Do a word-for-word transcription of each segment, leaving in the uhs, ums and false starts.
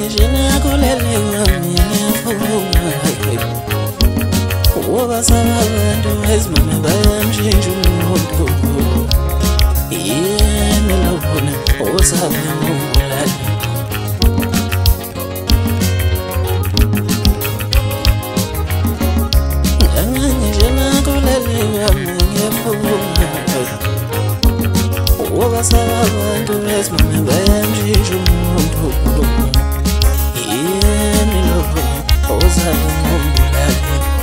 Jena kulele ngami ngiyafuna Wabasaba abantu ezimame bayamshintsha umuntu Yena lobona osaba ngubulali Jena kulele ngami ngiyafuna Wabasaba abantu ezimame bayamshintsha umuntu Yena lobona osaba ngubulali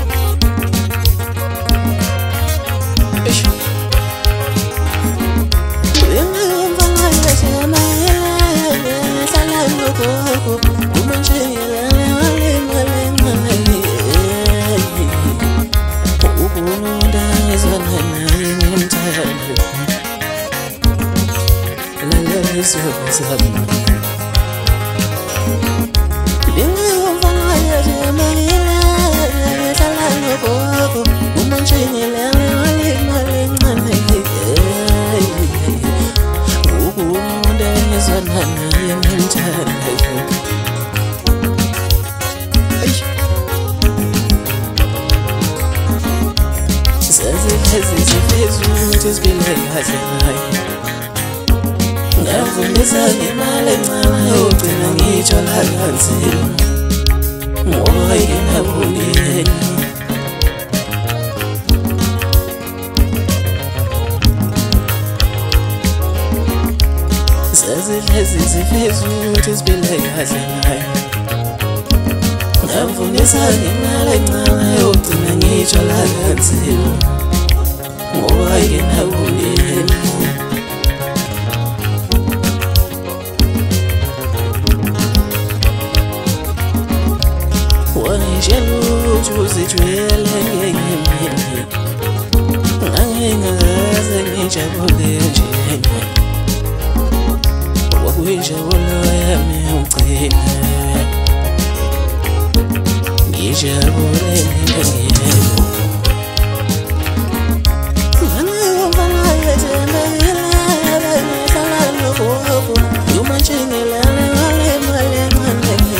Ngavumisa ngemali encane yogcina ngitshala kanzima ngoba inabuleni Sazihlezi ziphezulu sibile kahle ngayo Ngavumisa ngemali encane yogcina ngitshala kanzima ngoba inabuleni Uzijwele ngeyimini Ngangingaze ngijabule njenge Wakuyijabula yami ugcine Ngijabule ngengiyebo Ngangiyomfana yetemekile Ngihlala nogogo Yumantshingelane ngale mali encane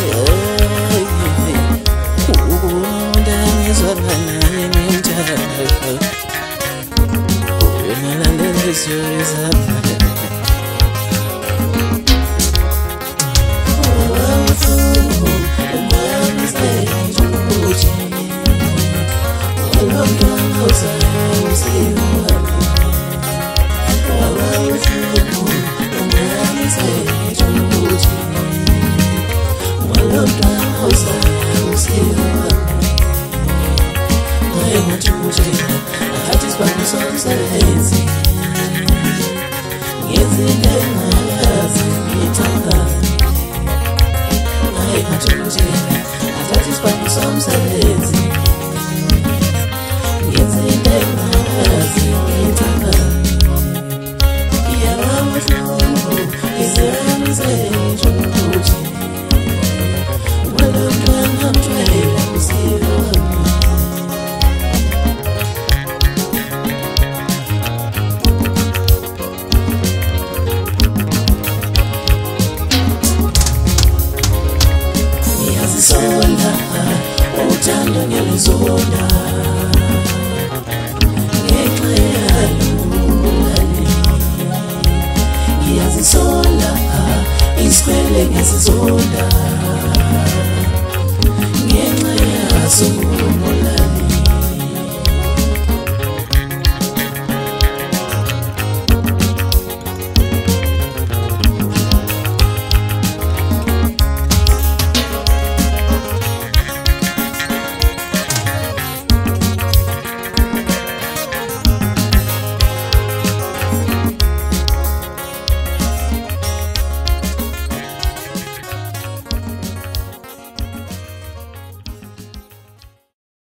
Ngiyazisonda iskwele ngiyazisonda